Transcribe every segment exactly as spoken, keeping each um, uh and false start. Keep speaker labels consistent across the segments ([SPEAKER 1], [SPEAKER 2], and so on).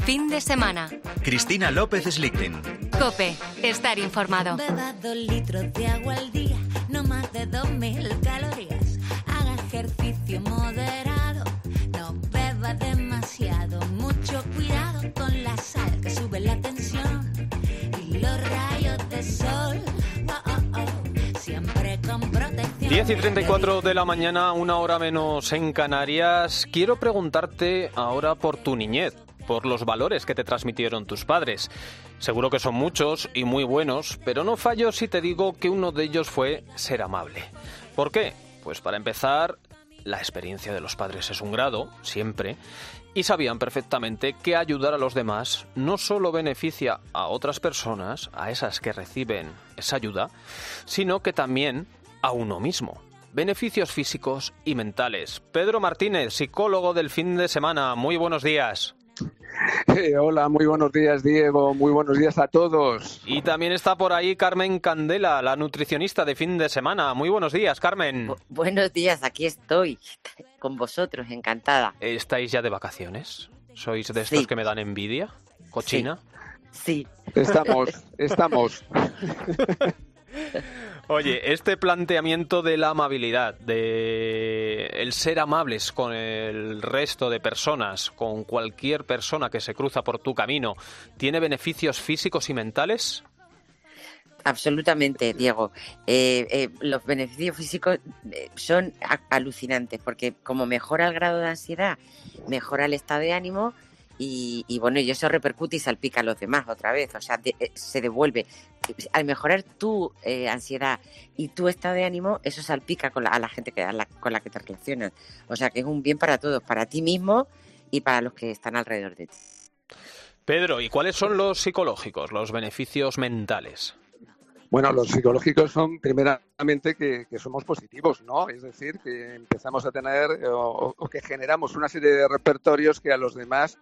[SPEAKER 1] fin de semana.
[SPEAKER 2] Cristina López Slichting.
[SPEAKER 1] COPE. Estar informado.
[SPEAKER 3] Beba dos litros de agua al día, no más de dos mil calorías. Haga ejercicio moderado, no beba demasiado. Mucho cuidado con la sal que sube la tensión y los rayos de sol. Oh, oh, oh. Siempre con protección.
[SPEAKER 4] diez y treinta y cuatro de la mañana, una hora menos en Canarias. Quiero preguntarte ahora por tu niñez, por los valores que te transmitieron tus padres. Seguro que son muchos y muy buenos, pero no fallo si te digo que uno de ellos fue ser amable. ¿Por qué? Pues para empezar, la experiencia de los padres es un grado, siempre, y sabían perfectamente que ayudar a los demás no solo beneficia a otras personas, a esas que reciben esa ayuda, sino que también a uno mismo. Beneficios físicos y mentales. Pedro Martínez, psicólogo del fin de semana. Muy buenos días.
[SPEAKER 5] Eh, hola, muy buenos días, Diego. Muy buenos días a todos.
[SPEAKER 4] Y también está por ahí Carmen Candela, la nutricionista de fin de semana. Muy buenos días, Carmen.
[SPEAKER 6] Bu- buenos días, aquí estoy con vosotros, encantada.
[SPEAKER 4] ¿Estáis ya de vacaciones? ¿Sois de estos
[SPEAKER 6] Sí.
[SPEAKER 4] que me dan envidia? ¿Cochina?
[SPEAKER 6] Sí,
[SPEAKER 5] Estamos, estamos.
[SPEAKER 4] Oye, este planteamiento de la amabilidad, de el ser amables con el resto de personas, con cualquier persona que se cruza por tu camino, ¿tiene beneficios físicos y mentales?
[SPEAKER 6] absolutamente, Diego. Eh, eh, los beneficios físicos eh, son a- alucinantes porque como mejora el grado de ansiedad, mejora el estado de ánimo y, y bueno, y eso repercute y salpica a los demás otra vez, o sea, de- eh, se devuelve. Al mejorar tu eh, ansiedad y tu estado de ánimo, eso salpica con la, a la gente que, a la- con la que te relacionas. O sea, que es un bien para todos, para ti mismo y para los que están alrededor de ti.
[SPEAKER 4] Pedro, ¿y cuáles son los psicológicos, los beneficios mentales?
[SPEAKER 5] Bueno, los psicológicos son primeramente que, que somos positivos, ¿no? Es decir, que empezamos a tener eh, o, o que generamos una serie de repertorios que a los demás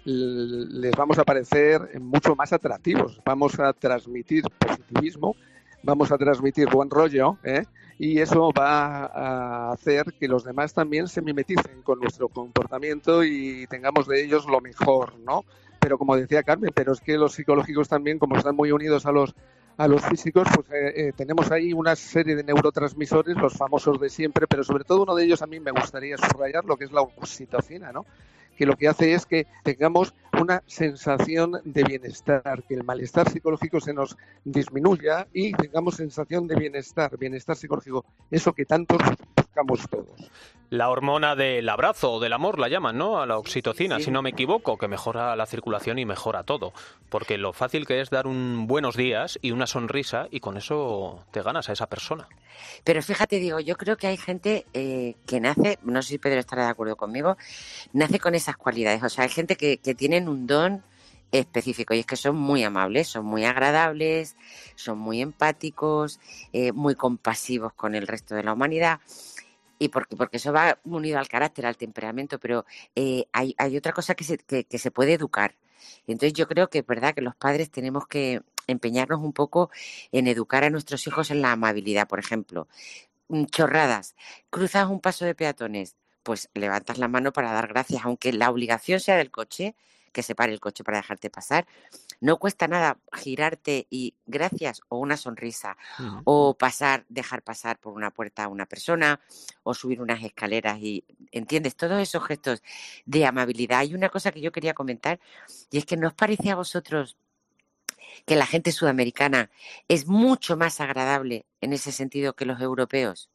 [SPEAKER 5] l- les vamos a parecer mucho más atractivos. Vamos a transmitir positivismo, vamos a transmitir buen rollo, ¿eh? Y eso va a hacer que los demás también se mimeticen con nuestro comportamiento y tengamos de ellos lo mejor, ¿no? Pero como decía Carmen, pero es que los psicológicos también, como están muy unidos a los a los físicos, pues eh, eh, tenemos ahí una serie de neurotransmisores, los famosos de siempre, pero sobre todo uno de ellos a mí me gustaría subrayar lo que es la oxitocina, ¿no? Que lo que hace es que tengamos una sensación de bienestar, que el malestar psicológico se nos disminuya y tengamos sensación de bienestar, bienestar psicológico, eso que tanto buscamos todos.
[SPEAKER 4] La hormona del abrazo o del amor la llaman, ¿no? A la oxitocina,
[SPEAKER 6] Sí.
[SPEAKER 4] si no me equivoco, que mejora la circulación y mejora todo. Porque lo fácil que es dar un buenos días y una sonrisa y con eso te ganas a esa persona.
[SPEAKER 6] Pero fíjate, digo, yo creo que hay gente eh, que nace, no sé si Pedro estará de acuerdo conmigo, nace con esas cualidades. O sea, hay gente que, que tienen un don específico y es que son muy amables, son muy agradables, son muy empáticos, eh, muy compasivos con el resto de la humanidad. Y porque, porque eso va unido al carácter, al temperamento, pero eh, hay, hay otra cosa que se, que, que se puede educar. Entonces yo creo que es verdad que los padres tenemos que empeñarnos un poco en educar a nuestros hijos en la amabilidad, por ejemplo. Mm, Chorradas, cruzas un paso de peatones, pues levantas la mano para dar gracias, aunque la obligación sea del coche, que se pare el coche para dejarte pasar. No cuesta nada girarte y gracias o una sonrisa
[SPEAKER 4] Ujú.
[SPEAKER 6] o pasar, dejar pasar por una puerta a una persona o subir unas escaleras y, ¿entiendes? Todos esos gestos de amabilidad. Hay una cosa que yo quería comentar y es que ¿no os parece a vosotros que la gente sudamericana es mucho más agradable en ese sentido que los europeos?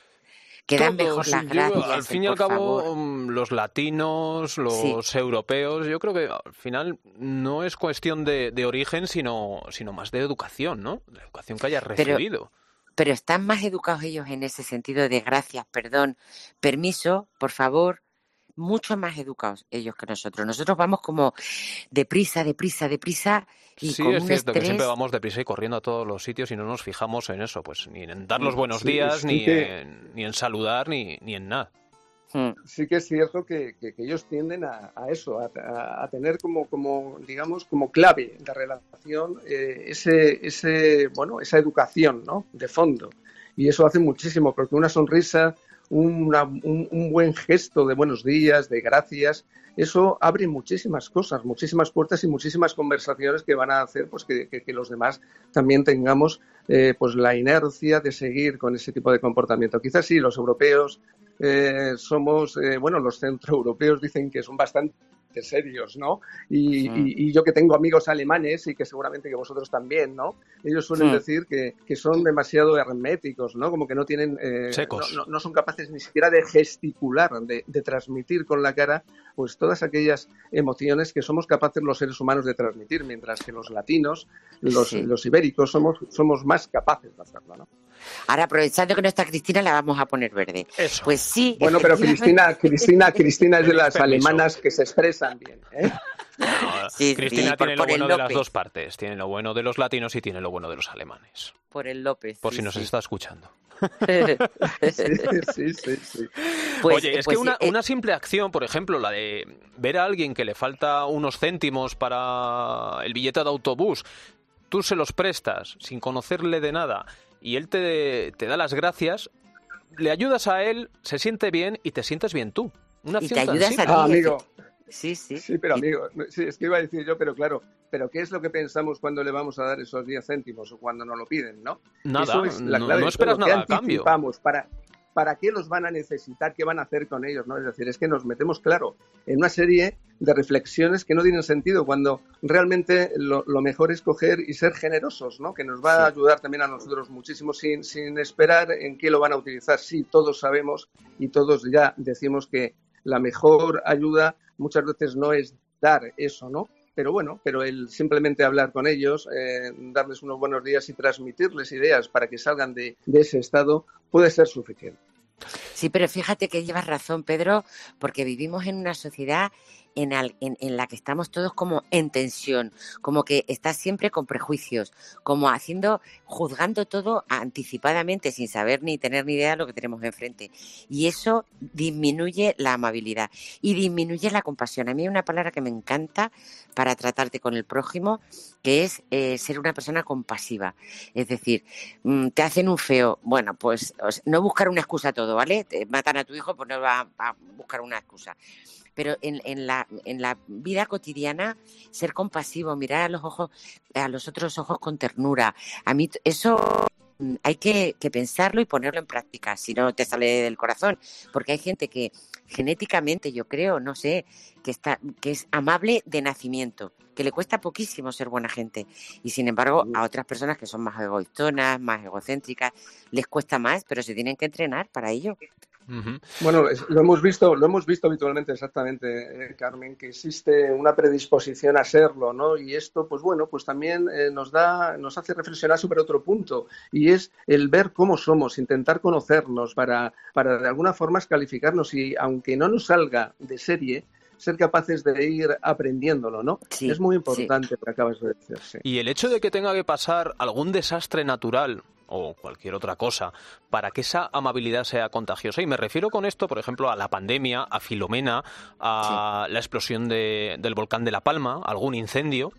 [SPEAKER 6] Que dan mejor
[SPEAKER 4] Todos,
[SPEAKER 6] las
[SPEAKER 4] yo,
[SPEAKER 6] gracias,
[SPEAKER 4] al fin y
[SPEAKER 6] el
[SPEAKER 4] al
[SPEAKER 6] por
[SPEAKER 4] cabo,
[SPEAKER 6] favor.
[SPEAKER 4] mm, los latinos, los europeos, yo creo que al final no es cuestión de, de origen, sino, sino más de educación, ¿no? La educación que hayas
[SPEAKER 6] Pero,
[SPEAKER 4] recibido.
[SPEAKER 6] pero están más educados ellos en ese sentido de gracias, perdón, permiso, por favor, mucho más educados ellos que nosotros. Nosotros vamos como deprisa, deprisa, deprisa y
[SPEAKER 4] Sí,
[SPEAKER 6] con
[SPEAKER 4] es
[SPEAKER 6] un
[SPEAKER 4] cierto que
[SPEAKER 6] estrés.
[SPEAKER 4] siempre vamos deprisa y corriendo a todos los sitios y no nos fijamos en eso, pues ni en dar los buenos
[SPEAKER 5] Sí,
[SPEAKER 4] días,
[SPEAKER 5] sí
[SPEAKER 4] ni,
[SPEAKER 5] que-
[SPEAKER 4] en, ni en saludar, ni, ni en nada.
[SPEAKER 6] Mm.
[SPEAKER 5] Sí que es cierto que, que- que ellos tienden a, a eso, a, a- a tener como, como, digamos, como clave de relación eh, ese, ese, bueno, esa educación, ¿no? De fondo. Y eso hace muchísimo, porque una sonrisa, una, un, un buen gesto de buenos días, de gracias, eso abre muchísimas cosas, muchísimas puertas y muchísimas conversaciones que van a hacer pues que, que, que los demás también tengamos eh, pues la inercia de seguir con ese tipo de comportamiento. Quizás sí, los europeos eh, somos, eh, bueno, los centroeuropeos dicen que son bastante serios, ¿no? Y, sí. y, y yo que tengo amigos alemanes y que seguramente que vosotros también, ¿no? Ellos suelen sí. decir que, que son demasiado herméticos, ¿no? Como que no tienen... Eh,
[SPEAKER 4] Secos.
[SPEAKER 5] No, no, no son capaces ni siquiera de gesticular, de, de transmitir con la cara pues todas aquellas emociones que somos capaces los seres humanos de transmitir, mientras que los latinos, los, sí. los ibéricos, somos, somos más capaces de hacerlo, ¿no?
[SPEAKER 6] Ahora, aprovechando que no está Cristina, la vamos a poner verde.
[SPEAKER 4] Eso.
[SPEAKER 6] Pues sí.
[SPEAKER 5] Bueno, pero Cristina, Cristina, Cristina es de las alemanas que se expresan bien, ¿eh?
[SPEAKER 4] No,
[SPEAKER 6] sí,
[SPEAKER 4] Cristina
[SPEAKER 6] sí,
[SPEAKER 4] tiene
[SPEAKER 6] por,
[SPEAKER 4] lo
[SPEAKER 6] por
[SPEAKER 4] bueno de las dos partes. Tiene lo bueno de los latinos y tiene lo bueno de los alemanes.
[SPEAKER 6] Por el López.
[SPEAKER 4] Por
[SPEAKER 6] sí,
[SPEAKER 4] si nos
[SPEAKER 6] sí.
[SPEAKER 4] está escuchando.
[SPEAKER 5] sí, sí, sí, sí.
[SPEAKER 4] Pues, Oye, es
[SPEAKER 6] pues,
[SPEAKER 4] que una,
[SPEAKER 6] eh,
[SPEAKER 4] una simple acción, por ejemplo, la de ver a alguien que le falta unos céntimos para el billete de autobús, tú se los prestas sin conocerle de nada y él te, te da las gracias, le ayudas a él, se siente bien y te sientes bien tú. Una
[SPEAKER 6] y te
[SPEAKER 4] acción
[SPEAKER 6] ayudas
[SPEAKER 4] tan
[SPEAKER 6] a ti.
[SPEAKER 5] Ah, amigo.
[SPEAKER 6] Sí, sí.
[SPEAKER 5] Sí, pero amigo, sí, es que iba a decir yo, pero claro, pero ¿qué es lo que pensamos cuando le vamos a dar esos diez céntimos o cuando nos lo piden, no?
[SPEAKER 4] Nada,
[SPEAKER 5] Eso es la clave
[SPEAKER 4] no, no esperas nada a cambio.
[SPEAKER 5] Para, ¿Para qué los van a necesitar? ¿Qué van a hacer con ellos? ¿No? Es decir, es que nos metemos, claro, en una serie de reflexiones que no tienen sentido cuando realmente lo, lo mejor es coger y ser generosos, ¿no? Que nos va sí. a ayudar también a nosotros muchísimo sin, sin esperar en qué lo van a utilizar. Sí, todos sabemos y todos ya decimos que la mejor ayuda muchas veces no es dar eso, ¿no? Pero bueno, pero el simplemente hablar con ellos, eh, darles unos buenos días y transmitirles ideas para que salgan de, de ese estado puede ser suficiente.
[SPEAKER 6] Sí, pero fíjate que llevas razón, Pedro, porque vivimos en una sociedad en, al, en, en la que estamos todos como en tensión, como que estás siempre con prejuicios, como haciendo, juzgando todo anticipadamente sin saber ni tener ni idea de lo que tenemos enfrente. Y eso disminuye la amabilidad y disminuye la compasión. A mí hay una palabra que me encanta para tratarte con el prójimo, que es eh, ser una persona compasiva. Es decir, mmm, te hacen un feo, bueno, pues no buscar una excusa a todo, ¿vale? Te matan a tu hijo, pues no va a buscar una excusa. Pero en, en, la, en la vida cotidiana, ser compasivo, mirar a los ojos, a los otros ojos con ternura. A mí eso hay que, que pensarlo y ponerlo en práctica, si no te sale del corazón. Porque hay gente que genéticamente, yo creo, no sé, que está, que es amable de nacimiento, que le cuesta poquísimo ser buena gente. Y sin embargo, a otras personas que son más egoístonas, más egocéntricas, les cuesta más, pero se tienen que entrenar para ello.
[SPEAKER 5] Uh-huh. Bueno, es, lo hemos visto, lo hemos visto habitualmente, exactamente, eh, Carmen, que existe una predisposición a serlo, ¿no? Y esto, pues bueno, pues también eh, nos da, nos hace reflexionar sobre otro punto, y es el ver cómo somos, intentar conocernos para, para de alguna forma calificarnos y, aunque no nos salga de serie, ser capaces de ir aprendiéndolo, ¿no?
[SPEAKER 6] Sí,
[SPEAKER 5] es muy importante
[SPEAKER 6] sí.
[SPEAKER 5] lo que acabas de decir. Sí.
[SPEAKER 4] Y el hecho de que tenga que pasar algún desastre natural o cualquier otra cosa para que esa amabilidad sea contagiosa. Y me refiero con esto, por ejemplo, a la pandemia, a Filomena, a sí. la explosión de, del volcán de La Palma, algún incendio.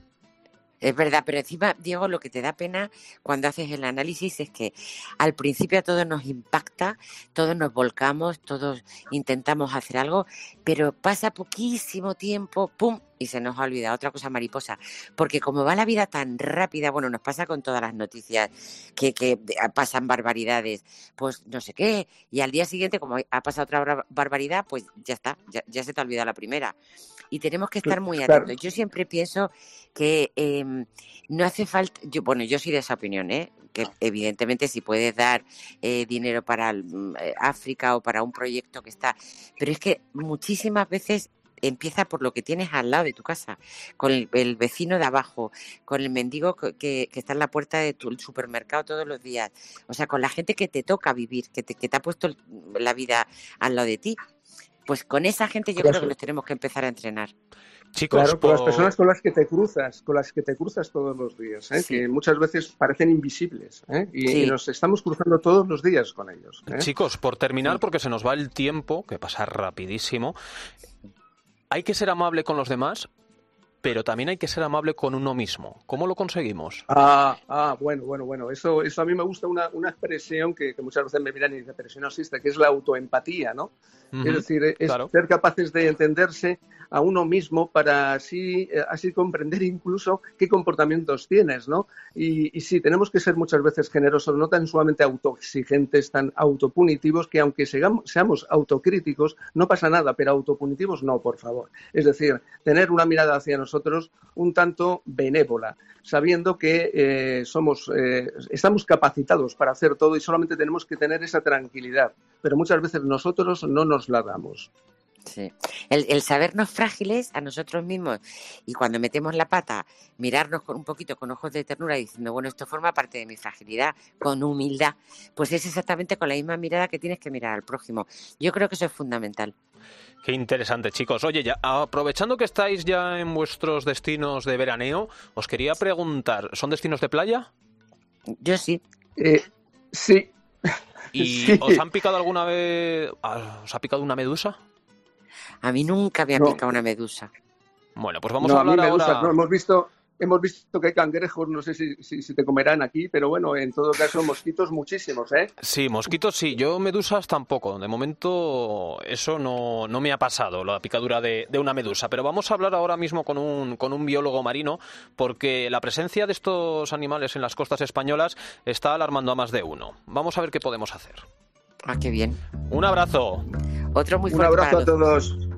[SPEAKER 6] Es verdad, pero encima, Diego, lo que te da pena cuando haces el análisis es que al principio a todos nos impacta, todos nos volcamos, todos intentamos hacer algo, pero pasa poquísimo tiempo, ¡pum!, y se nos ha olvidado otra cosa mariposa. Porque como va la vida tan rápida, bueno, nos pasa con todas las noticias que, que pasan barbaridades, pues no sé qué, y al día siguiente, como ha pasado otra barbaridad, pues ya está, ya, ya se te ha olvidado la primera. Y tenemos que estar muy atentos. Yo siempre pienso que eh, no hace falta, yo, bueno, yo soy de esa opinión, ¿eh? Que evidentemente si puedes dar eh, dinero para eh, África o para un proyecto que está, pero es que muchísimas veces empieza por lo que tienes al lado de tu casa, con el, el vecino de abajo, con el mendigo que, que está en la puerta de tu supermercado todos los días, o sea, con la gente que te toca vivir, que te, que te ha puesto la vida al lado de ti. Pues con esa gente yo creo que nos tenemos que empezar a entrenar.
[SPEAKER 5] Chicos, claro, con por... las personas con las que te cruzas, con las que te cruzas todos los días, ¿eh? Sí. Que muchas veces parecen invisibles, ¿eh? Y, sí. y nos estamos cruzando todos los días con ellos, ¿eh?
[SPEAKER 4] Chicos, por terminar, sí. porque se nos va el tiempo, que pasa rapidísimo, ¿hay que ser amable con los demás? pero también hay que ser amable con uno mismo. ¿Cómo lo conseguimos?
[SPEAKER 5] Ah, ah bueno, bueno, bueno. Eso, eso a mí me gusta una, una expresión que, que muchas veces me miran y dicen, pero si no existe, que es la autoempatía, ¿no? Uh-huh, es decir, es claro. ser capaces de entenderse a uno mismo para así, así comprender incluso qué comportamientos tienes, ¿no? Y, y sí, tenemos que ser muchas veces generosos, no tan sumamente autoexigentes, tan autopunitivos, que aunque seamos, seamos autocríticos, no pasa nada, pero autopunitivos no, por favor. Es decir, tener una mirada hacia nosotros un tanto benévola, sabiendo que eh, somos, eh, estamos capacitados para hacer todo y solamente tenemos que tener esa tranquilidad, pero muchas veces nosotros no nos la damos.
[SPEAKER 6] Sí. El, el sabernos frágiles a nosotros mismos y cuando metemos la pata, mirarnos con un poquito con ojos de ternura diciendo, bueno, esto forma parte de mi fragilidad, con humildad, pues es exactamente con la misma mirada que tienes que mirar al prójimo. Yo creo que eso es fundamental.
[SPEAKER 4] Qué interesante, chicos. Oye, ya aprovechando que estáis ya en vuestros destinos de veraneo, os quería preguntar, ¿son destinos de playa?
[SPEAKER 6] Yo sí.
[SPEAKER 5] Eh, sí.
[SPEAKER 4] ¿Y
[SPEAKER 5] sí.
[SPEAKER 4] os han picado alguna vez, os ha picado una medusa?
[SPEAKER 6] A mí nunca me ha
[SPEAKER 5] no.
[SPEAKER 6] picado una medusa.
[SPEAKER 4] Bueno, pues vamos
[SPEAKER 5] no,
[SPEAKER 4] a hablar
[SPEAKER 5] a mí medusas,
[SPEAKER 4] ahora...
[SPEAKER 5] No, hemos visto... Hemos visto que hay cangrejos, no sé si, si, si te comerán aquí, pero bueno, en todo caso, mosquitos muchísimos, ¿eh?
[SPEAKER 4] Sí, mosquitos sí, yo medusas tampoco. De momento eso no, no me ha pasado, la picadura de, de una medusa. Pero vamos a hablar ahora mismo con un, con un biólogo marino, porque la presencia de estos animales en las costas españolas está alarmando a más de uno. Vamos a ver qué podemos hacer.
[SPEAKER 6] Ah, qué bien.
[SPEAKER 4] Un abrazo.
[SPEAKER 6] Otro muy
[SPEAKER 5] Un
[SPEAKER 6] fuerte
[SPEAKER 5] abrazo
[SPEAKER 6] para
[SPEAKER 5] a todos.